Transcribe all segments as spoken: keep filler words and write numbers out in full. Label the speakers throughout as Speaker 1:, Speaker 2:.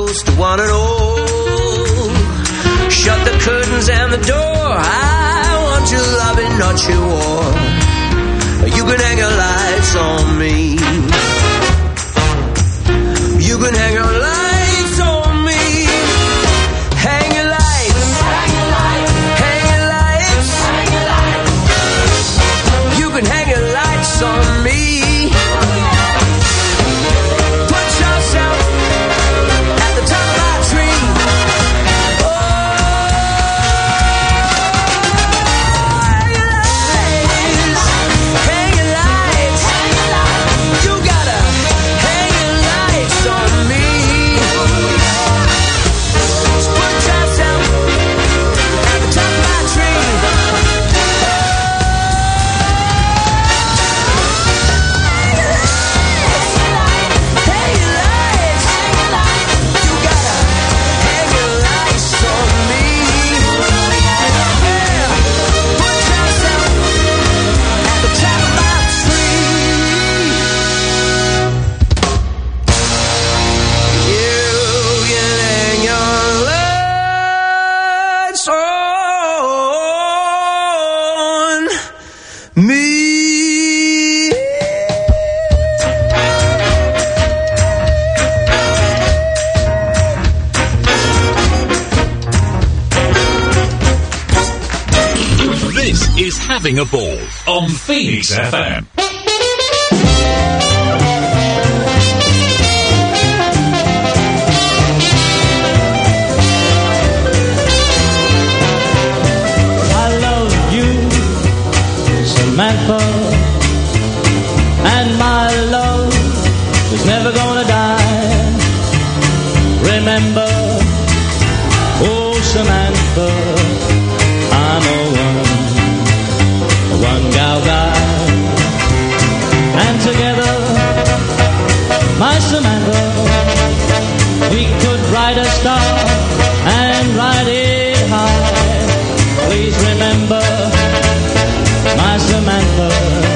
Speaker 1: close to one and all. Shut the curtains and the door. I want your loving, not your war. You can hang your lights on me. You can hang your lights on me. Hang your lights. Hang your lights. Hang your lights. Hang your lights. You can hang your lights on me. Put yourself at the top of our tree. Oh, hang your lights. Hang your lights. Hang your lights. You gotta hang your lights on me. Put yourself at the top of our tree. Hang your lights. You gotta hang your lights on me. Yeah. Put yourself at the top of our tree. You can hang your lights on me.
Speaker 2: This is Having a Ball on Phoenix F M.
Speaker 3: I love you, Samantha, and my love is never gonna die. Remember, oh Samantha, I'm a one, a one gal guy, and together, my Samantha, we could ride a star and ride it high. Please remember, my Samantha,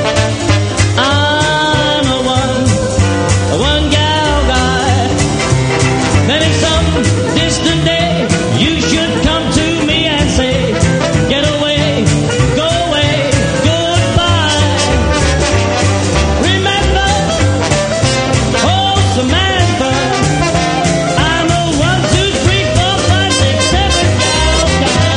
Speaker 3: I'm a one, a one gal guy. Then in some distant day, you should come to me and say, get away, go away, goodbye. Remember, oh Samantha, I'm a one, two, three, four, five, six, seven gal guy.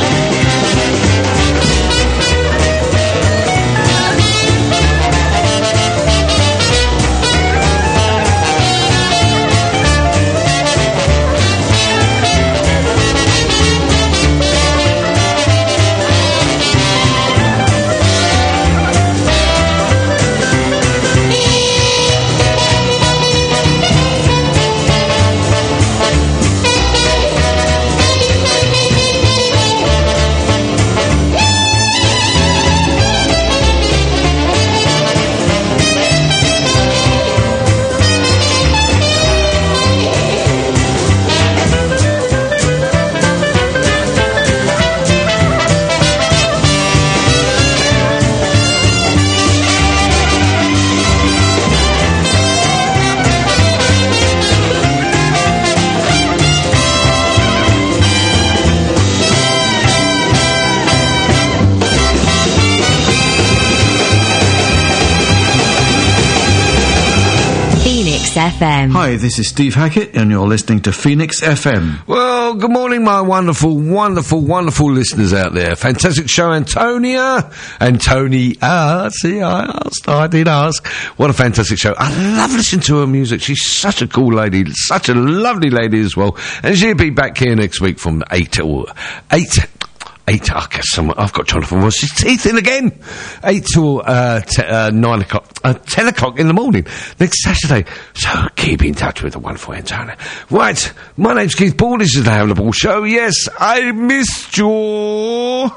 Speaker 4: Phoenix F M.
Speaker 5: Hi, this is Steve Hackett, and you're listening to Phoenix F M.
Speaker 6: Well, good morning, my wonderful, wonderful, wonderful listeners out there. Fantastic show, Antonia. And Tony, ah, see, I asked, I did ask. What a fantastic show. I love listening to her music. She's such a cool lady, such a lovely lady as well. And she'll be back here next week from eight to eight. Eight, I guess someone, I've got Jonathan Ross's teeth in again. Eight till, uh, t- uh, nine o'clock, uh, ten o'clock in the morning, next Saturday. So keep in touch with the wonderful Antonia. Right, my name's Keith Ball, this is the Having a Ball show. Yes, I missed you.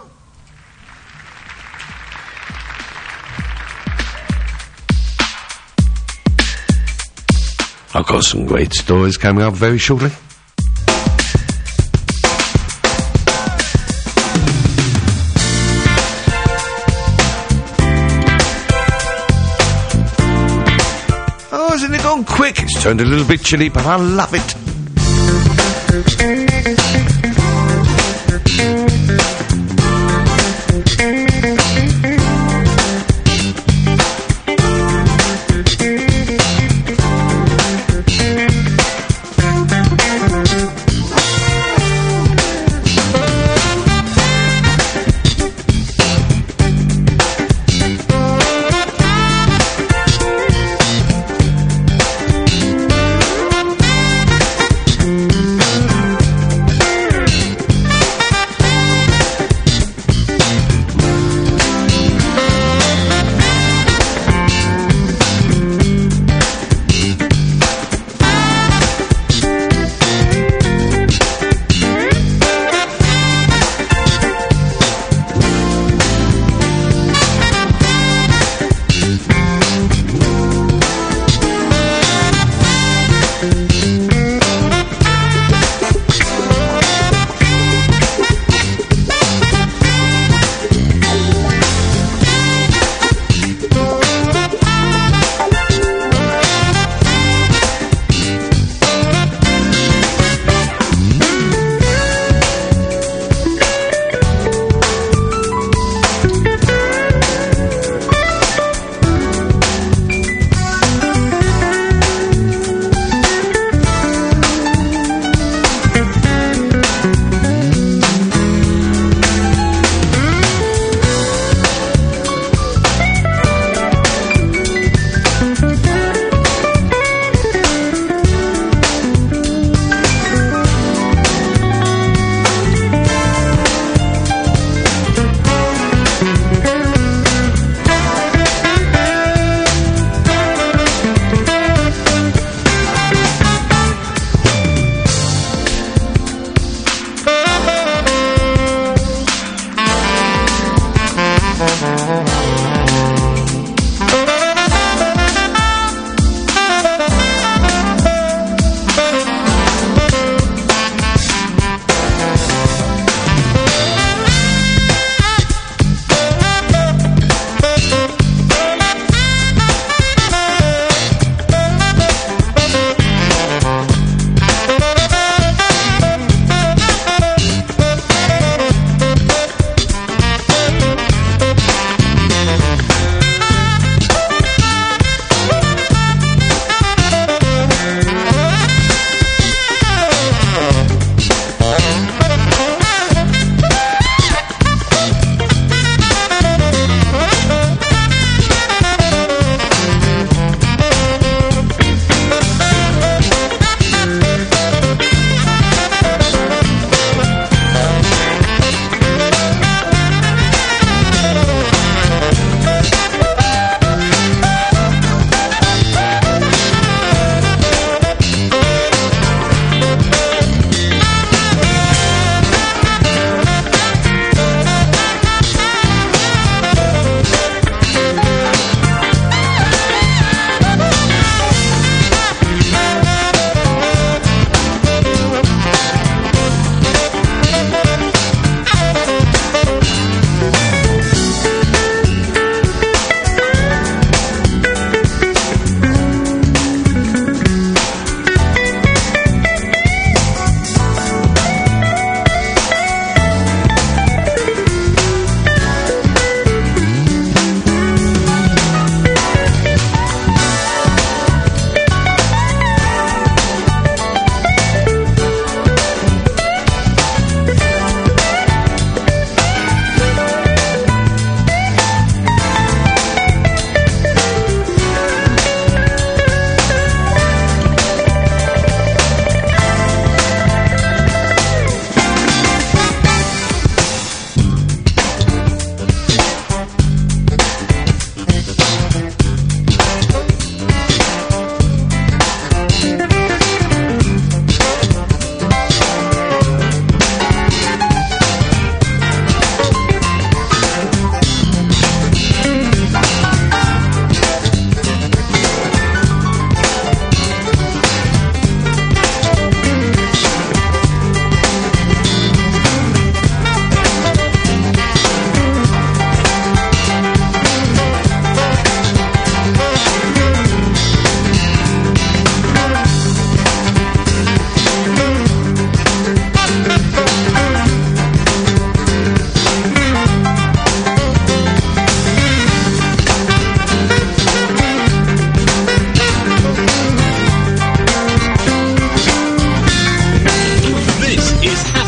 Speaker 6: I've got some great stories coming up very shortly. Oh, hasn't it gone quick? It's turned a little bit chilly, but I love it.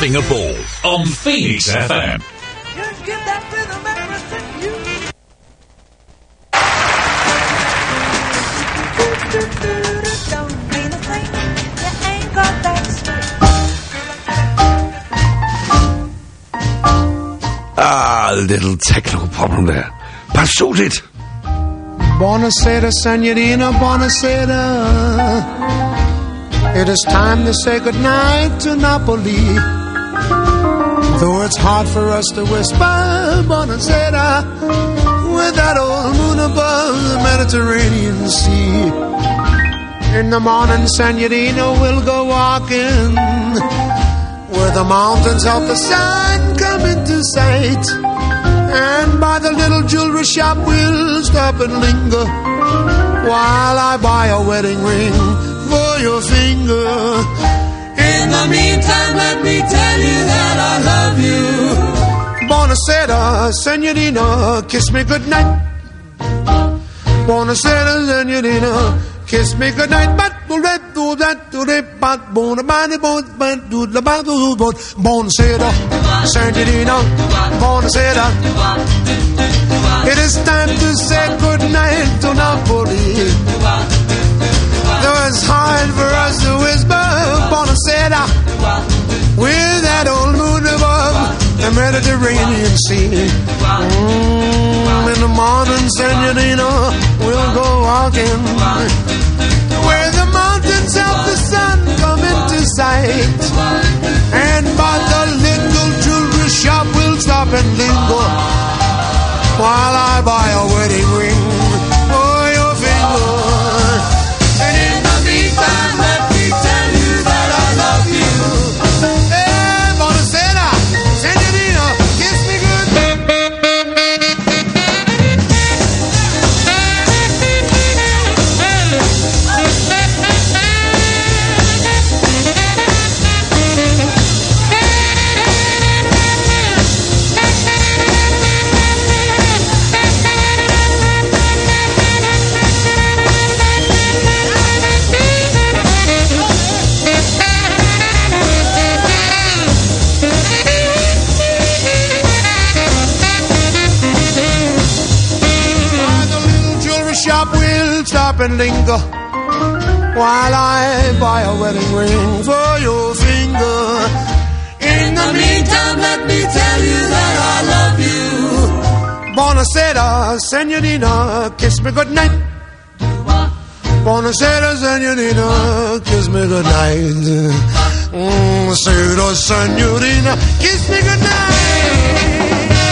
Speaker 2: Having a Ball on Phoenix F M.
Speaker 1: Just give that rhythm everything you don't mean a thing. You ain't got that strength.
Speaker 6: Ah, little technical problem there. But sorted.
Speaker 4: Buonasera, Signorina, buonasera. It is time to say goodnight to Napoli. Though it's hard for us to whisper buonasera with that old moon above the Mediterranean Sea. In the morning, Signorina, we'll go walking where the mountains of the sun come into sight. And by the little jewelry shop we'll stop and linger while I buy a wedding ring for your finger. In the meantime, let me tell you that I love you. Buonasera, Signorina, kiss me goodnight. Buonasera, Signorina, kiss me goodnight. But do that, do that, do that, but buonasera, buonasera, Signorina, buonasera. It is time to say goodnight to Napoli. Though it's hard for us to whisper buonasera with that old moon above the Mediterranean Sea. Mm, in the morning, Signorina, we'll go walking where the mountains of the sun come into sight. And by the little jewelry shop we'll stop and linger while I buy a wedding ring for your finger. And in the meantime, let me tell you that I love you. Hey, buonasera, Signorina, kiss me good. Stop and linger while I buy a wedding ring for your finger. In the meantime, let me tell you that I love you. Buonasera, Signorina, kiss me goodnight. Buonasera, Signorina, kiss me goodnight. Buonasera, Signorina, kiss me goodnight.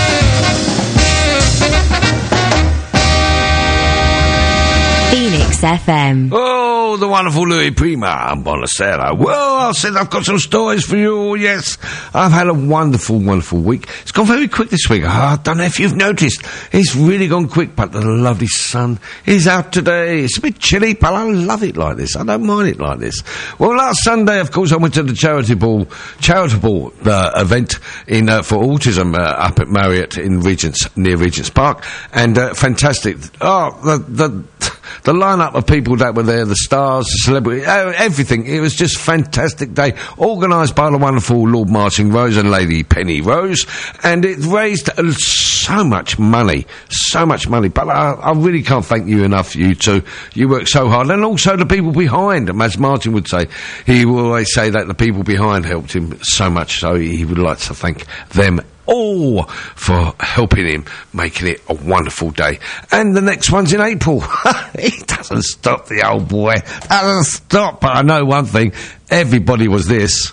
Speaker 7: Phoenix F M.
Speaker 6: Oh, the wonderful Louis Prima and Buonasera. Well, I said I've got some stories for you all, yes. I've had a wonderful, wonderful week. It's gone very quick this week. Oh, I don't know if you've noticed. It's really gone quick, but the lovely sun is out today. It's a bit chilly, but I love it like this. I don't mind it like this. Well, last Sunday, of course, I went to the charitable, charitable uh, event in uh, for autism uh, up at Marriott in Regent's, near Regent's Park. And uh, fantastic. Oh, the... the The lineup of people that were there, the stars, the celebrities, everything. It was just a fantastic day, organised by the wonderful Lord Martin Rose and Lady Penny Rose, and it raised so much money, so much money. But I, I really can't thank you enough, you two. You worked so hard, and also the people behind. As Martin would say, he will always say that the people behind helped him so much, so he would like to thank them all for helping him, making it a wonderful day. And the next one's in April. He doesn't stop, the old boy. Doesn't stop. But I know one thing. Everybody was this.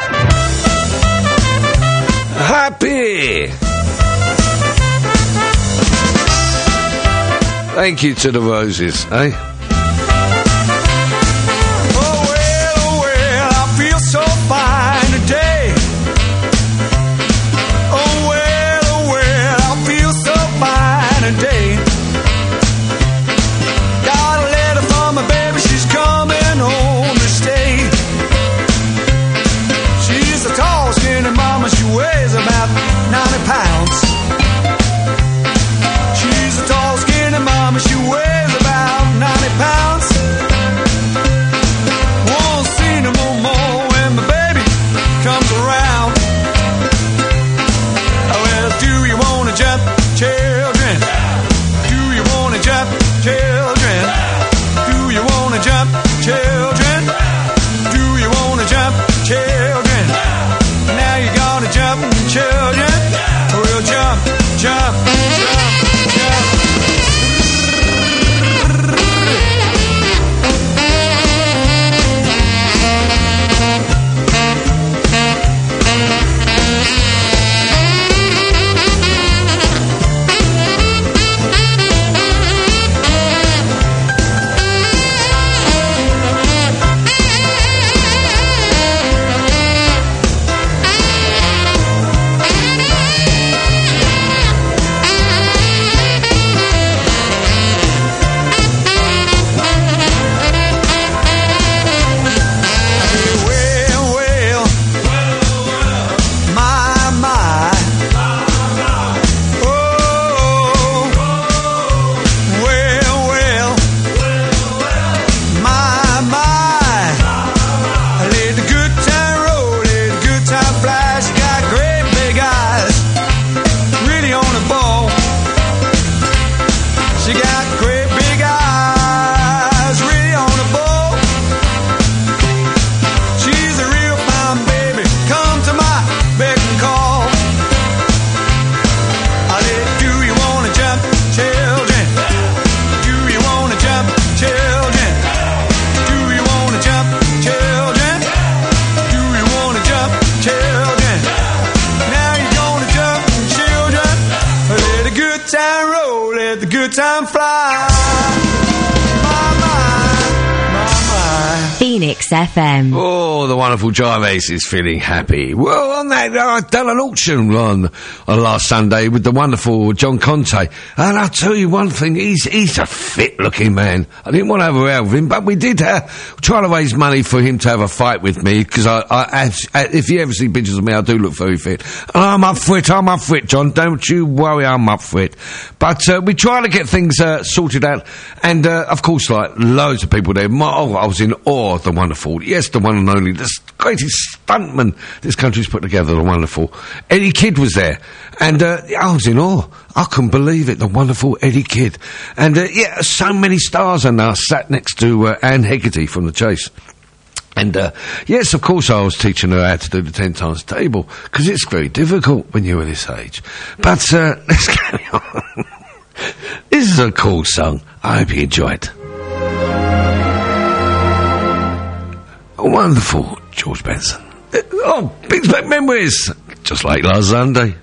Speaker 6: Happy. Thank you to the Roses, eh?
Speaker 8: Oh, well, oh, well, I feel so fine today. Day. Got a letter from my baby, she's coming home to stay. She's a tall, skinny mama, she weighs about ninety pounds. She's a tall, skinny mama, she weighs about ninety good time fly. My, my, my, my.
Speaker 7: Phoenix F M.
Speaker 6: Oh, the wonderful Jive Ace is feeling happy. Well, on that, uh, I've done an auction on, on last Sunday with the wonderful John Conte. And I'll tell you one thing, he's he's a fit-looking man. I didn't want to have a row with him, but we did uh, try to raise money for him to have a fight with me, because I, I, I, if you ever see pictures of me, I do look very fit. And I'm up for it, I'm up for it, John. Don't you worry, I'm up for it. But uh, we try to get things uh, sorted out. And, uh, of course, like, loads of people there. My, oh, I was in awe of the wonderful, yes, the one and only, the greatest stuntman this country's put together, the wonderful Eddie Kidd was there. And uh, I was in awe. I couldn't believe it, the wonderful Eddie Kidd. And, uh, yeah, so many stars, and I sat next to uh, Anne Hegarty from The Chase. And, uh, yes, of course I was teaching her how to do the ten times table, because it's very difficult when you're this age. But, uh, let's carry on. This is a cool song. I hope you enjoy it. Wonderful, George Benson. Uh, oh, brings back memories, just like last Sunday.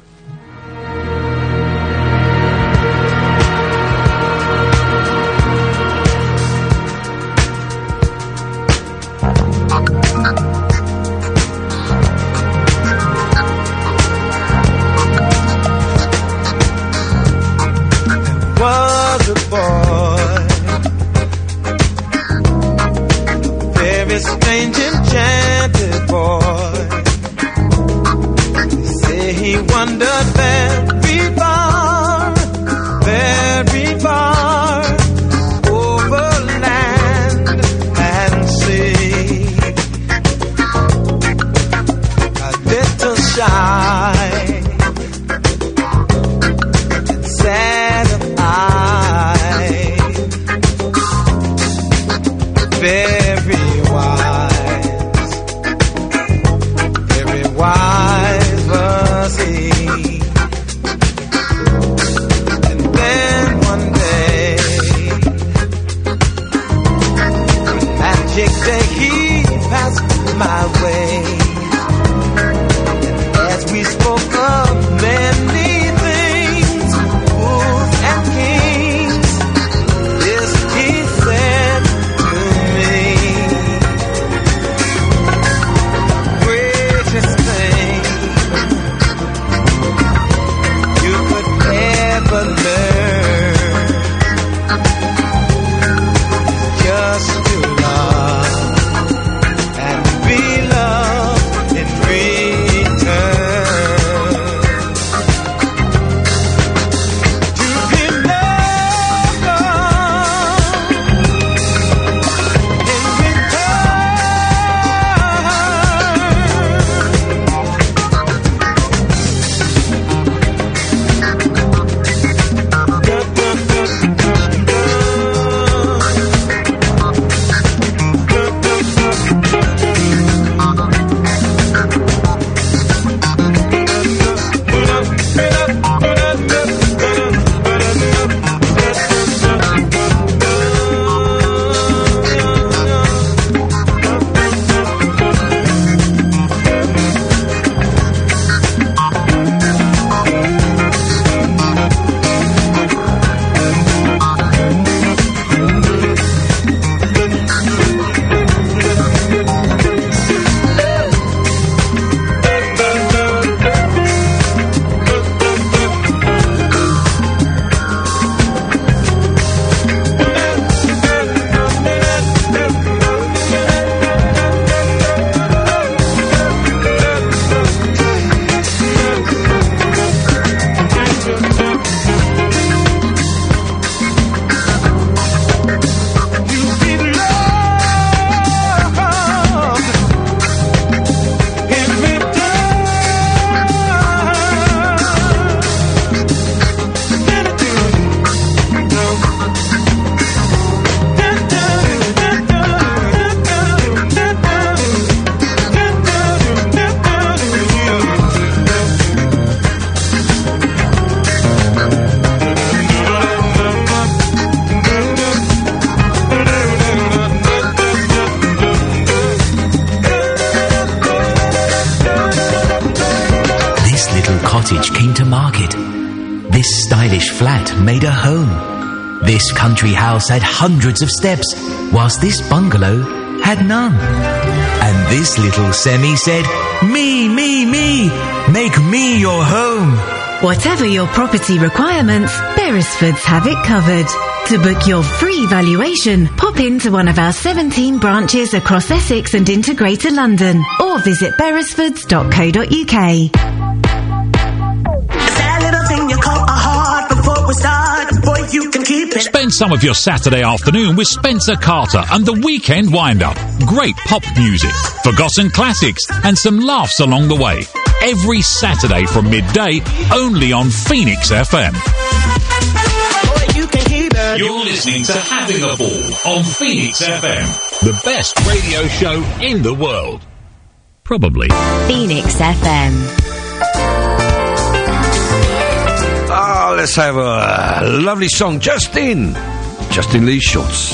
Speaker 8: Was a boy, very strange, enchanted boy. They say he wandered very far, very far, over land and sea. A little shy and sad of eye, very wise, very wise was he. And then one day, one magic day, he passed my way. And as we spoke of many things, fools and kings, this he said to me: greatest thing you could ever learn is just to love and be loved in return. To be loved in
Speaker 9: cottage came to market. This stylish flat made a home.
Speaker 7: This country house had hundreds of steps, whilst this bungalow had none. And this little semi said, me, me, me, make me your home.
Speaker 9: Whatever your property requirements, Beresfords have it covered. To book your free valuation, pop into one of our seventeen branches across Essex and into Greater London, or visit beresfords dot co dot uk.
Speaker 10: That little thing you call a heart before we start, boy, you can keep it.
Speaker 2: Spend some of your Saturday afternoon with Spencer Carter and the Weekend Wind-Up. Great pop music, forgotten classics, and some laughs along the way. Every Saturday from midday, only on Phoenix F M. You're listening to Having a Ball on Phoenix F M, the best radio show in the world. Probably.
Speaker 9: Phoenix F M.
Speaker 6: Ah, let's have a lovely song. Justin. Justin Lee Schultz.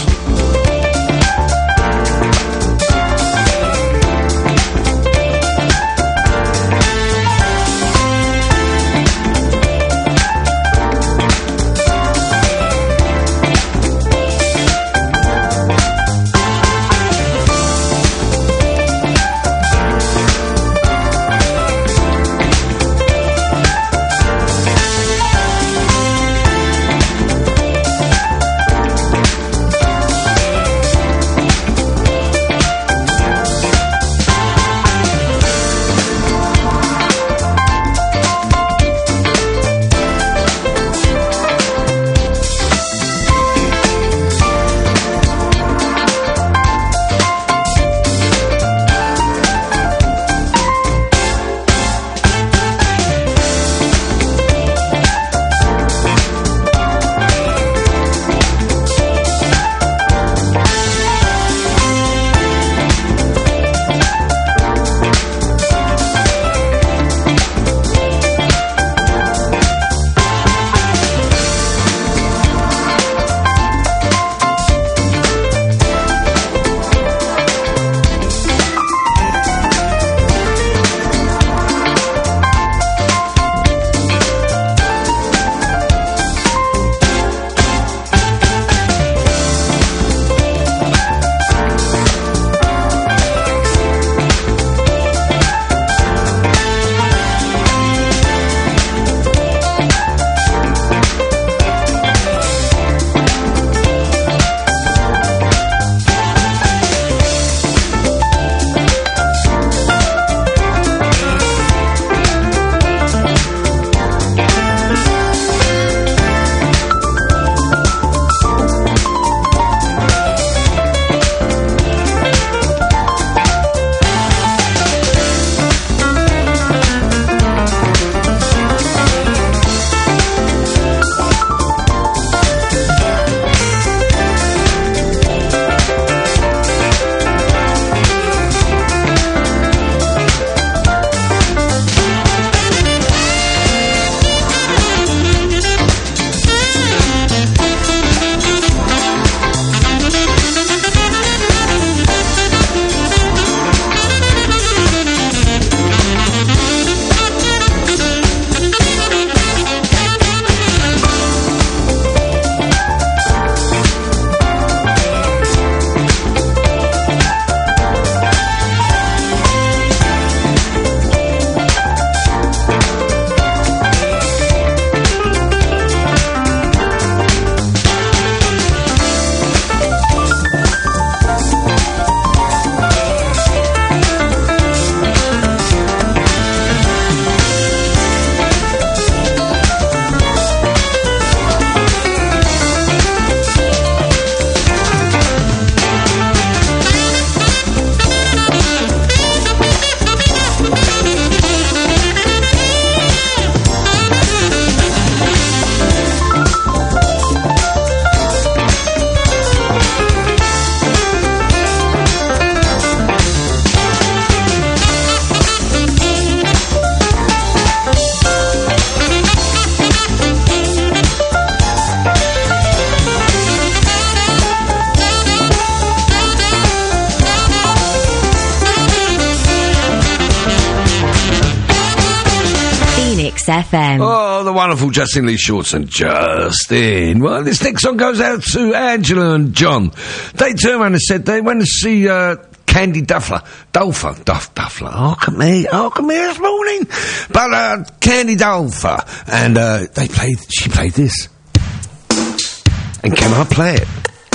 Speaker 11: Phoenix F M.
Speaker 6: Oh, the wonderful Justin Lee Shortson. Justin. Well, this next song goes out to Angela and John. They turned around and said they went to see uh, Candy Duffler. Dulfer. Duff, Duffler. Oh, come here. Oh, come here this morning. But uh, Candy Dulfer. And uh, they played, she played this. And can I play it?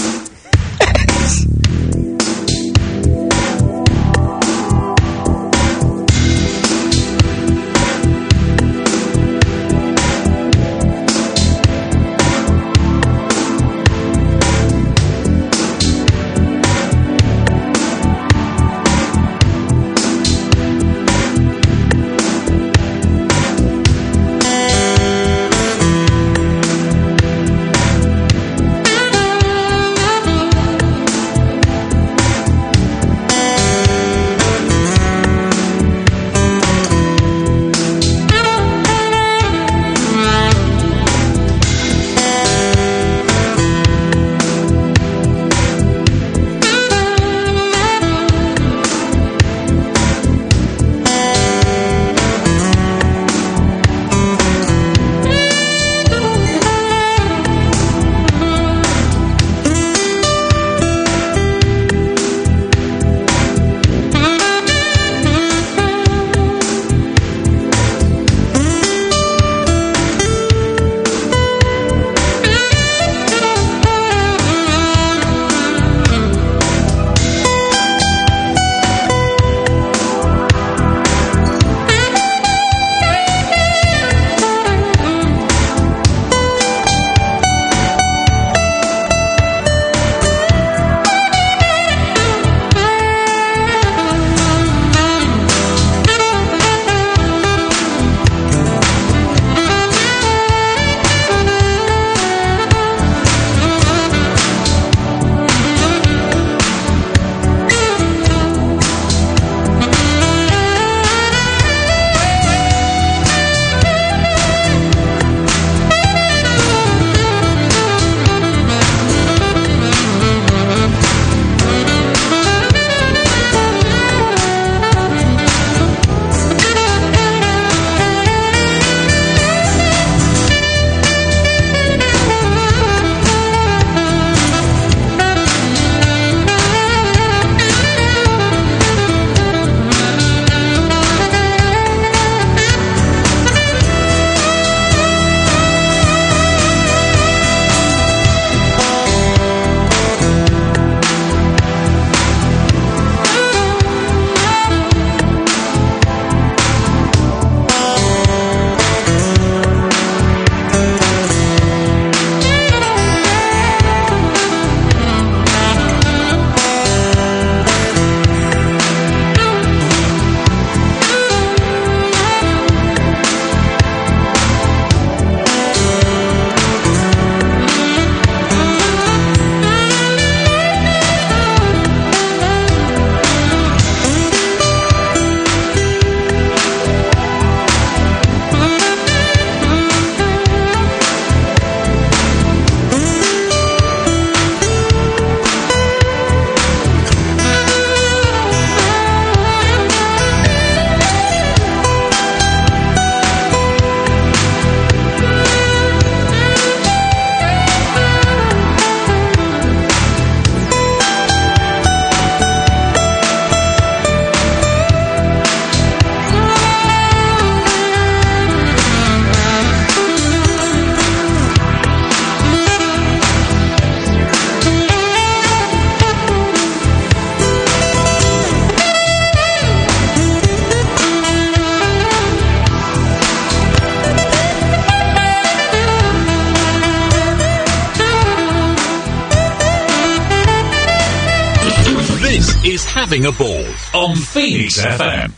Speaker 2: is Having a Ball on Phoenix F M.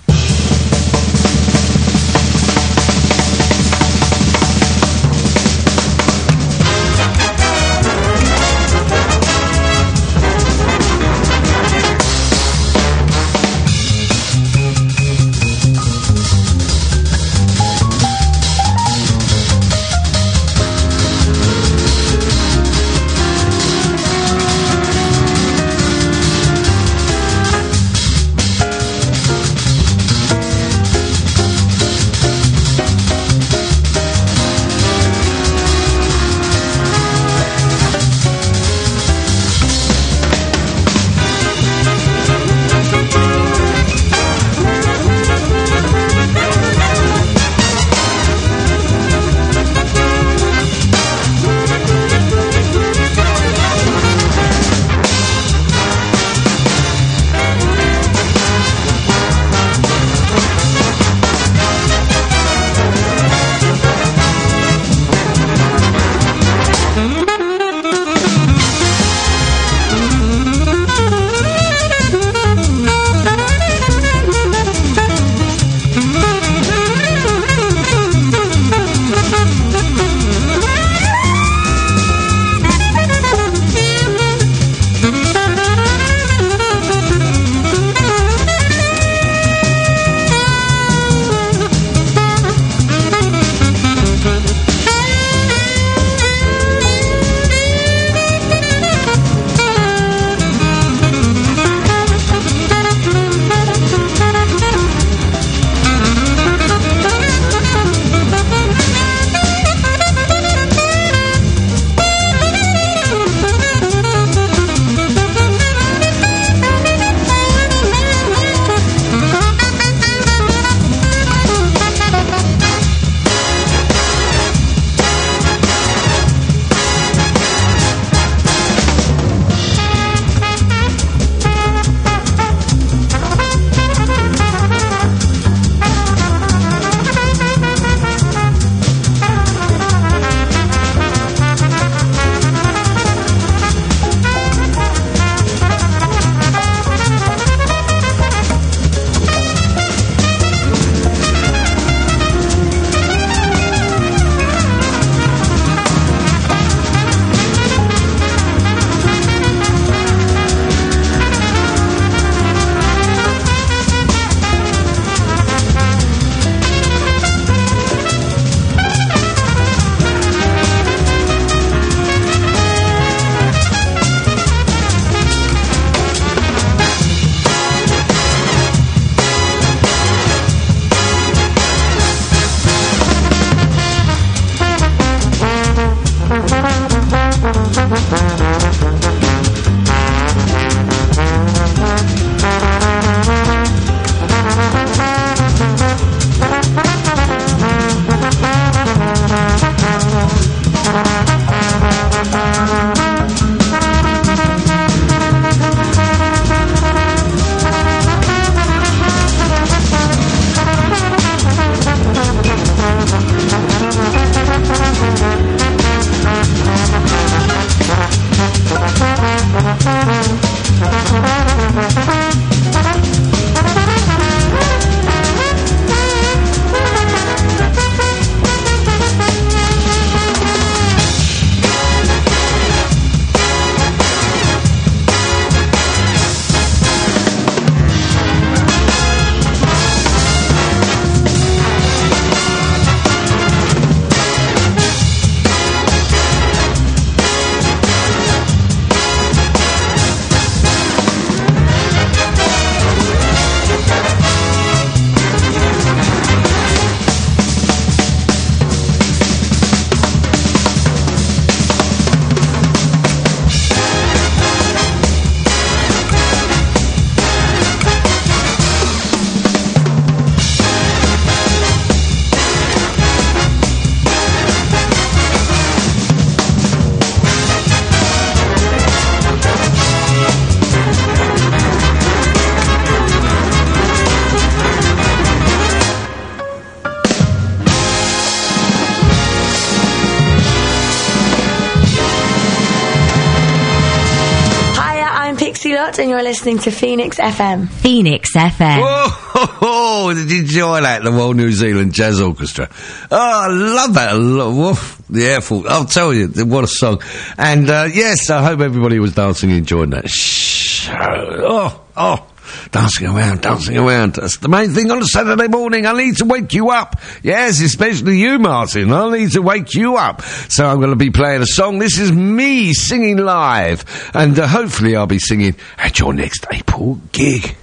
Speaker 11: Scott, and you're listening to Phoenix F M.
Speaker 12: Phoenix F M.
Speaker 6: Oh, did you enjoy that? The Royal New Zealand Jazz Orchestra. Oh, I love that a lot. Woof, the Air Force. I'll tell you, what a song. And, uh, yes, I hope everybody was dancing and enjoying that. Shh. Oh, oh. Dancing around, dancing around. That's the main thing on a Saturday morning. I need to wake you up. Yes, especially you, Martin. I need to wake you up. So I'm going to be playing a song. This is me singing live. And uh, hopefully I'll be singing at your next April gig.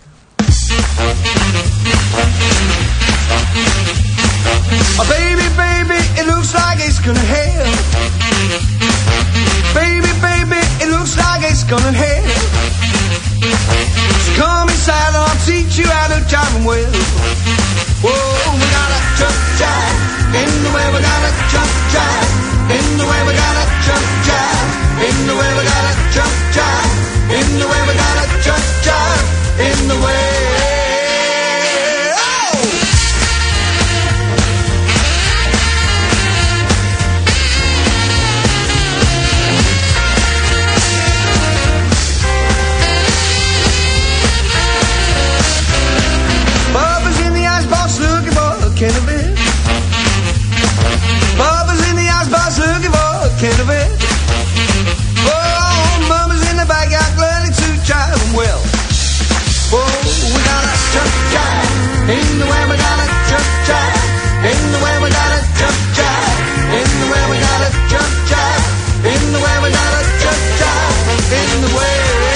Speaker 8: Oh, baby, baby, it looks like it's gonna hail. Baby, baby, it looks like it's gonna hail. So come inside and I'll teach you how to jive and well. Whoa, we gotta jump jive. In the way we gotta jump jive. In the way we gotta jump jive. In the way we gotta jump jive. In the way we gotta jump jive. In the way. Can of it. Bubba's in the icebox looking for a can of it. Oh, Mama's in the backyard learning to jive well. Oh, we gotta jump jive. In the way we gotta jump jive. In the way we gotta jump jive. In the way we gotta jump jive. In the way we gotta jump jive. In the way.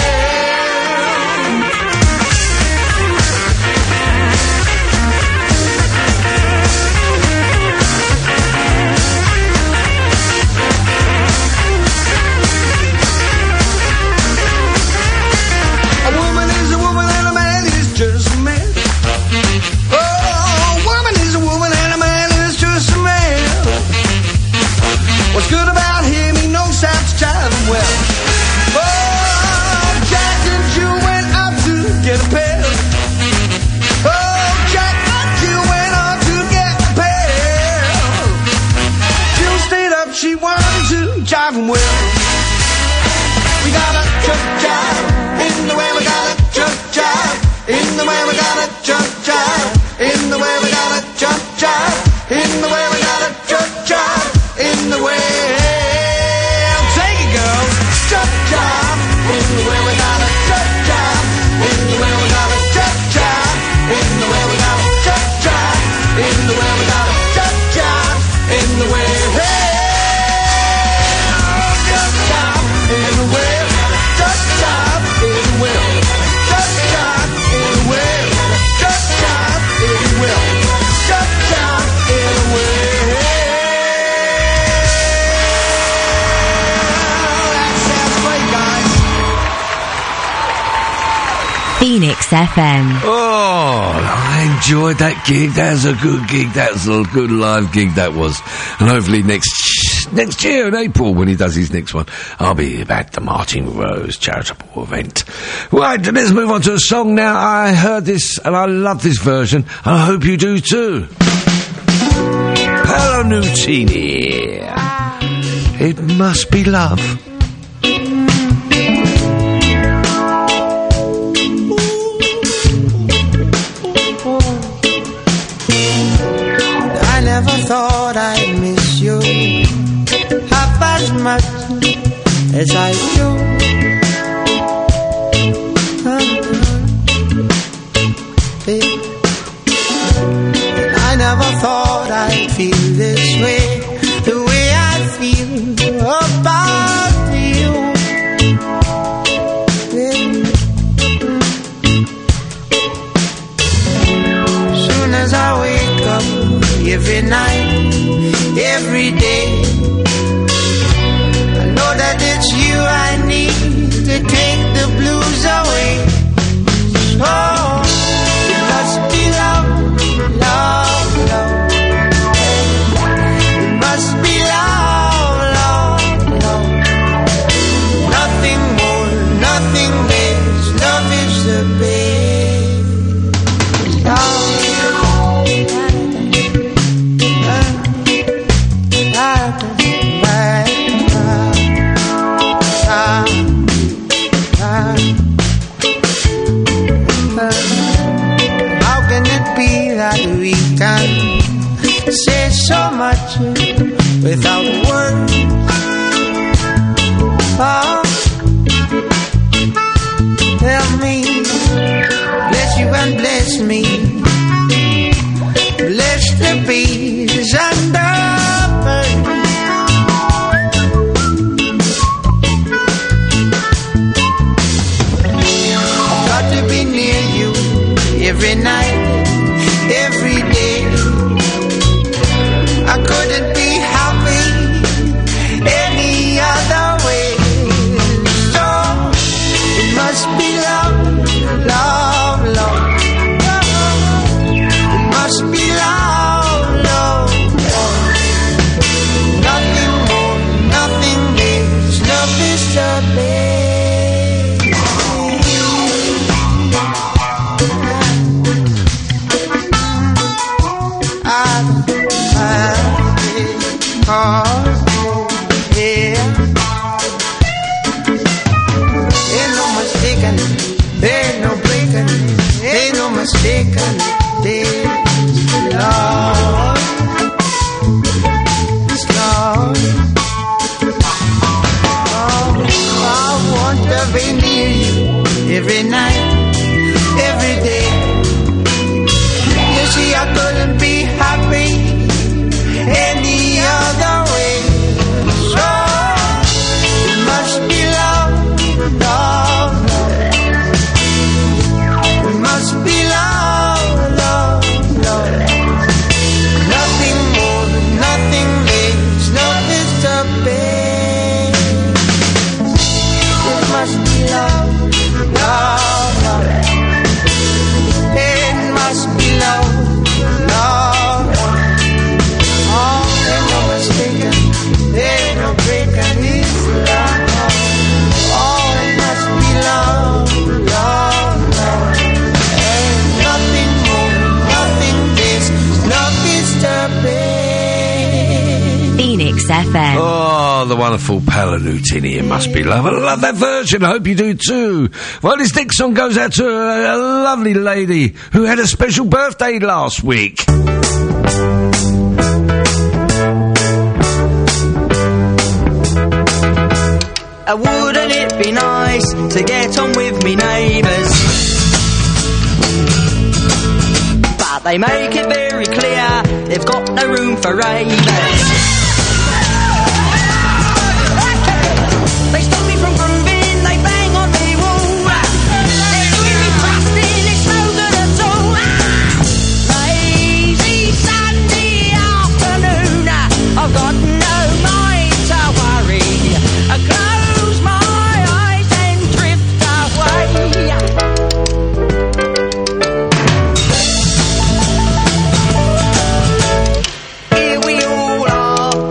Speaker 8: What's good about him? He knows how to jive well. Oh, Jack and Jill went out to get a pair. Oh, Jack and Jill went out to get a pair. Jill stayed up, she wanted to jive well. We gotta jump jive. In the way we gotta jump jive. In the way we gotta jump jive. In the way we gotta jump jive. In the way we gotta jump jive. In the way, I'll take it, girls. Jump jive. In the way we gotta jump jive. In the way we gotta jump jive. In the way we gotta jump jive. In the way we gotta jump jive. In the way, hey, jump jive. In the way, jump jive. In the way, jump jive. In the way, jump jive. In the way, jump jive. In the way.
Speaker 12: Phoenix F M.
Speaker 6: Oh, I enjoyed that gig. That was a good gig. That was a good live gig, that was. And hopefully next next year in April, when he does his next one, I'll be at the Martin Rose charitable event. Right, let's move on to a song now. I heard this and I love this version. I hope you do too. Paolo Nutini. It must be love.
Speaker 13: Thought I'd miss you half as much as I do. I never thought I'd feel this way, the way I feel about you. Soon as I wake up every night, every day, I know that it's you I need to take the blues away. Oh, it must be love, love, love. It must be love, love, love. Nothing more, nothing less. Love is the best. Love. says so much without words. Oh, help me, bless you and bless me, bless the bees and the birds. I've got to be near you every night, every day. I couldn't be happy any other way. So it must be love, love, love. It must be love, love, love. Nothing more, nothing less. Love is the best. I, yeah. Ain't no mistaking, ain't no breaking, ain't no mistaking this love, this love. Oh, I want to be near you every night, every day. You see, I couldn't be happy any other way. So it must be love, love, love. It must be love, love, love. Nothing more, nothing less. Love is the best. It must be love, love, love. It must be love, love, love. Ain't no mistaken, ain't no breaking this love. Oh, it must be love, love, love. Ain't nothing more, nothing less. Love is the best.
Speaker 12: Phoenix F M.
Speaker 6: Oh, the wonderful Paolo Nutini, It Must Be Love. I love that version. I hope you do too. Well, this next song goes out to a, a lovely lady who had a special birthday last week.
Speaker 14: Uh, wouldn't it be nice to get on with me neighbours? But they make it very clear they've got no room for ravers. They stop me from grooving, they bang on me wall. They're really busting, it's no good at all. Lazy Sunday afternoon, I've got no mind to worry. I close my eyes and drift away. Here we all are,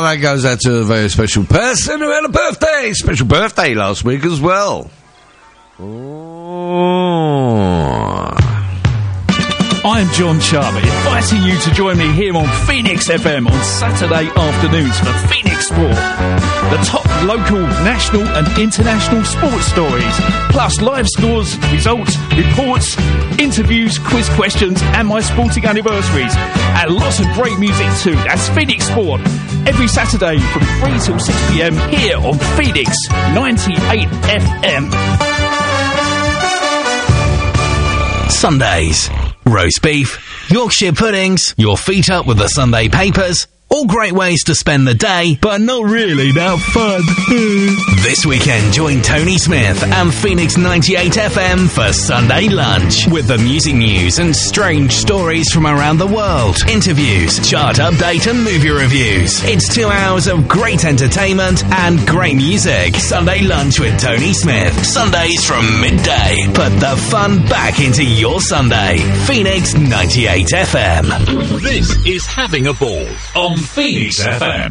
Speaker 6: that goes out to a very special person who had a birthday. Special birthday last week as well. Oh.
Speaker 15: I'm John Charlie, inviting you to join me here on Phoenix F M on Saturday afternoons for Phoenix Sport. The top local, national and international sports stories, plus live scores, results, reports, interviews, quiz questions and my sporting anniversaries. And lots of great music too. That's Phoenix Sport. Every Saturday from three till six p m here on Phoenix ninety-eight F M.
Speaker 7: Sundays. Roast beef, Yorkshire puddings, your feet up with the Sunday papers. All great ways to spend the day, but not really that fun. This weekend, join Tony Smith and Phoenix ninety-eight F M for Sunday Lunch with the music news and strange stories from around the world. Interviews, chart update and movie reviews. It's two hours of great entertainment and great music. Sunday Lunch with Tony Smith. Sundays from midday. Put the fun back into your Sunday. Phoenix ninety-eight F M.
Speaker 2: This is Having a Ball on Phoenix F M.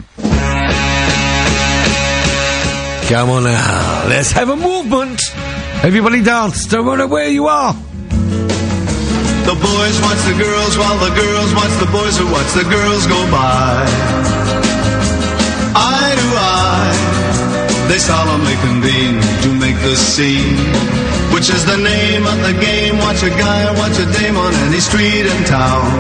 Speaker 6: Come on now, let's have a movement. Everybody dance, don't matter where you are.
Speaker 8: The boys watch the girls while the girls watch the boys who watch the girls go by. Eye to eye, they solemnly convene to make the scene, which is the name of the game. Watch a guy, watch a dame on any street in town.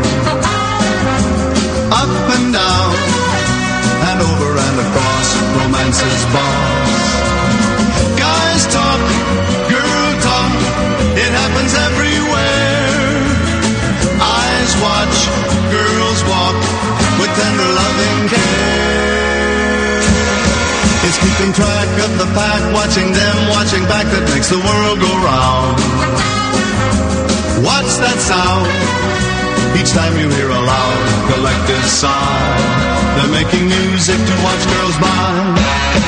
Speaker 8: Up and down, and over and across, romance's boss. Guys talk, girl talk, it happens everywhere. Eyes watch, girls walk, with tender loving care. It's keeping track of the pack, watching them, watching back, that makes the world go round. What's that sound? Each time you hear a loud collective sigh, they're making music to watch girls by.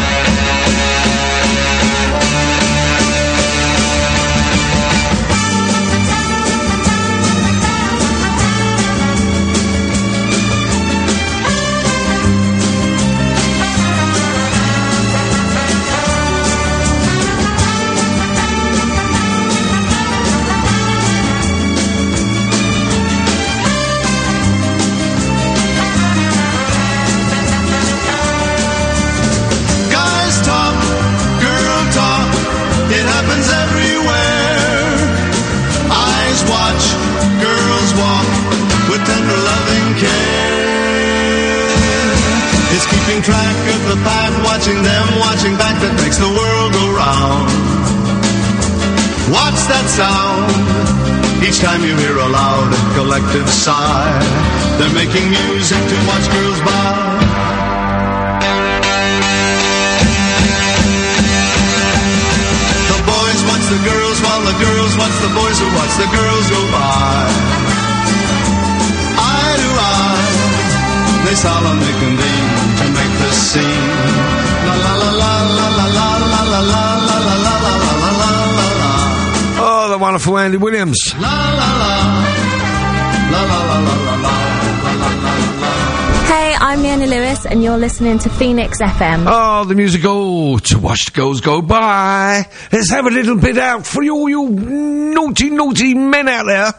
Speaker 8: Track of the pack, watching them, watching back, that makes the world go round. What's that sound? Each time you hear a loud collective sigh, they're making music to watch girls by. The boys watch the girls while the girls watch the boys who watch the girls go by. Eye to eye, they solemnly convene to make the scene. La la la la la la la la la la la la la la la la la.
Speaker 6: Oh, the wonderful Andy Williams.
Speaker 8: La la la la la la la la la.
Speaker 11: Hey, I'm Leona Lewis, and you're listening to Phoenix F M.
Speaker 6: Oh, the musical To Watch the Girls Go By. Let's have a little bit out for all you naughty, naughty men out there.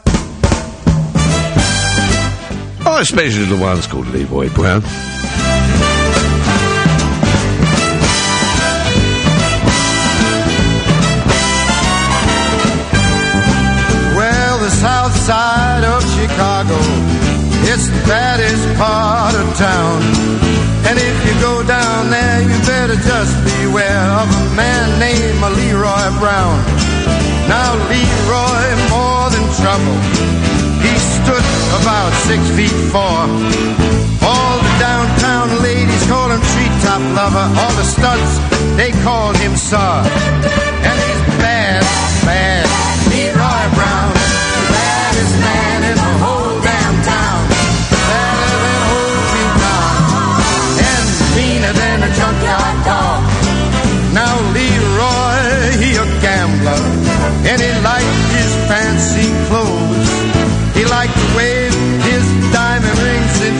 Speaker 6: Oh, especially the ones called Leroy Brown.
Speaker 4: Well, the south side of Chicago, it's the baddest part of town. And if you go down there, you better just beware of a man named Leroy Brown. Now Leroy, more than trouble, he stood about six feet four. All the downtown ladies call him treetop lover. All the studs, they called him Sir. And he's bad, bad, Leroy Brown, the baddest man in the whole damn town. Better than old Vietnam, and meaner than a junkyard dog. Now Leroy, he a gambler, and he liked his fancy clothes. He liked to wave his diamond rings in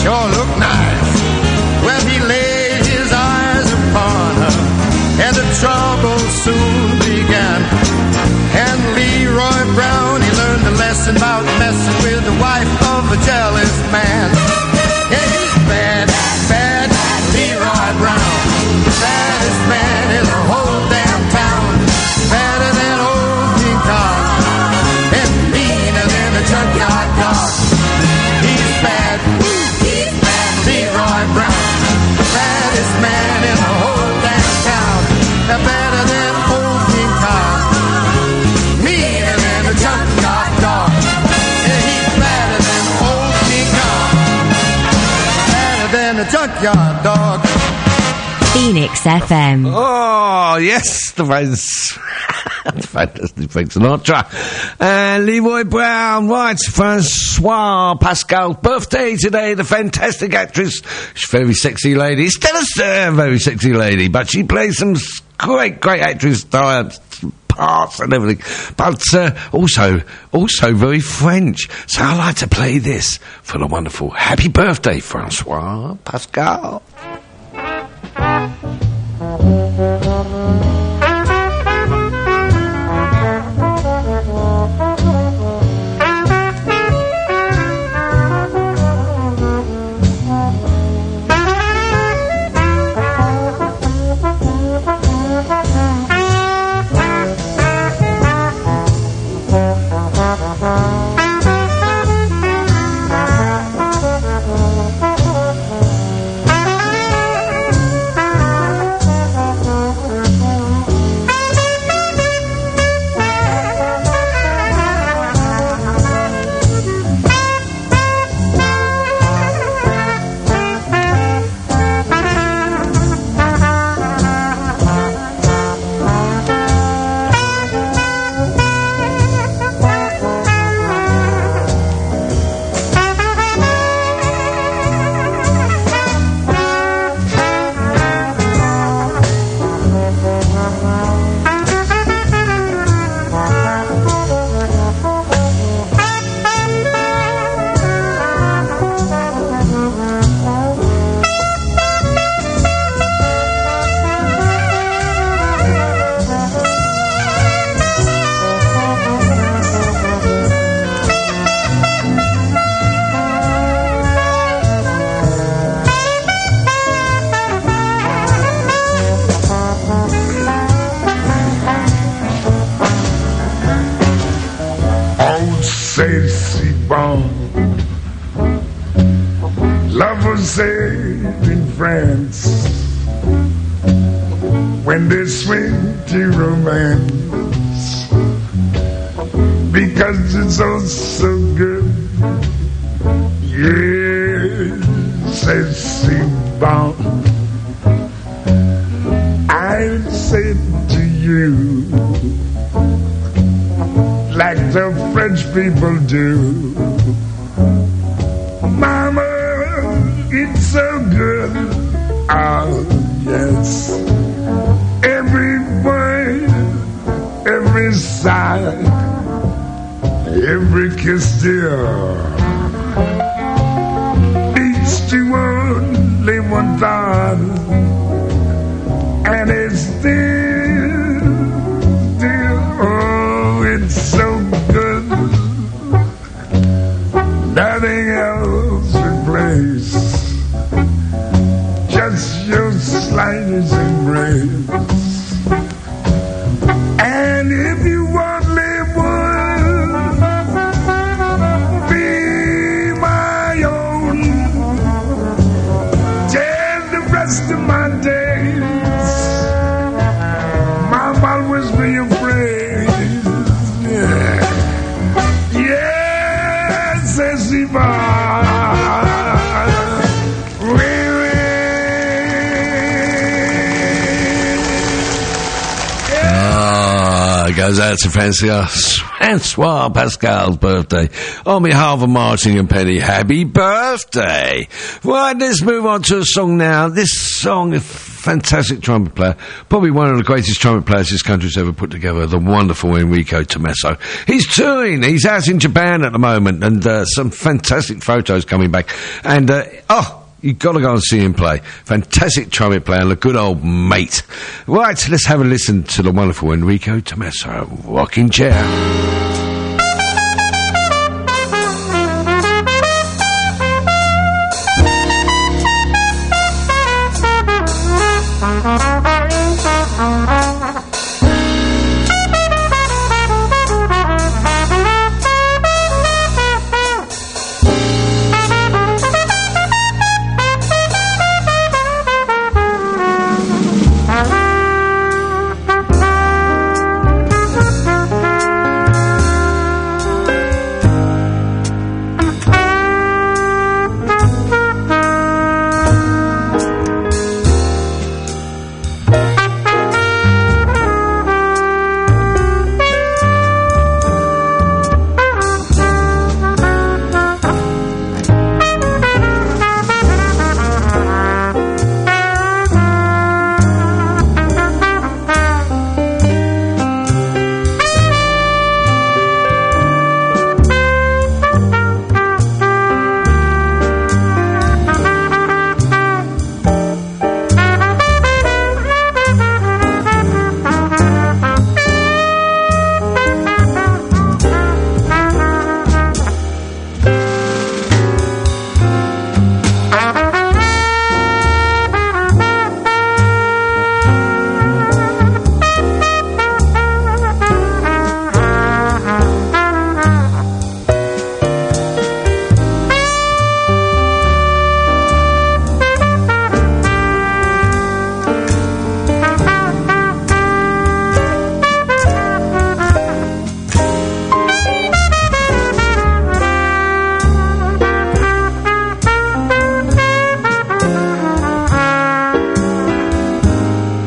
Speaker 16: sure look nice. Well, he laid his eyes upon her, and the trouble soon began. And Leroy Brown, he learned a lesson about messing with the wife of a jealous man. Yeah, he's bad, bad, Leroy Brown. The baddest man in the whole damn town. Better than old King Kong, and meaner than a junkyard dog. He's bad, he's bad, Leroy Brown. The baddest man in the whole damn town. Better than old King Kong, meaner than a junkyard dog. Yeah, he's better than old King Kong, better than a junkyard dog.
Speaker 12: Phoenix F M.
Speaker 6: Oh, yes, the famous, the fantastic Frank Sinatra. And Leroy Brown, right, Francois Pascal's birthday today, the fantastic actress. She's a very sexy lady. Still a very sexy lady, but she plays some great, great actress types, parts and everything. But uh, also, also very French. So I like to play this for the wonderful happy birthday, Francois Pascal.
Speaker 17: saved in France when they swing to romance, because it's all so good. Yes, says Simon, I said to you, like the French people do, Mama, it's so good. Oh, yes. Every word, every sigh, every kiss, dear, leads to only one thought, and it's still, still, oh, it's so good. Nothing else replaces just your slightest embrace. And if you only would be my own, till the rest of my days, Mom, I'll whisper your praise. Yeah. Yes, says Yvonne.
Speaker 6: Goes out to Francia Francois Pascal's birthday. On behalf of Martin and Penny, happy birthday. Right, let's move on to a song now. This song is fantastic trumpet player, probably one of the greatest trumpet players this country's ever put together, the wonderful Enrico Tommaso. He's touring, he's out in Japan at the moment, and uh, some fantastic photos coming back. And, uh, oh, you've got to go and see him play. Fantastic trumpet player and a good old mate. Right, let's have a listen to the wonderful Enrico Tommaso, Rocking Chair.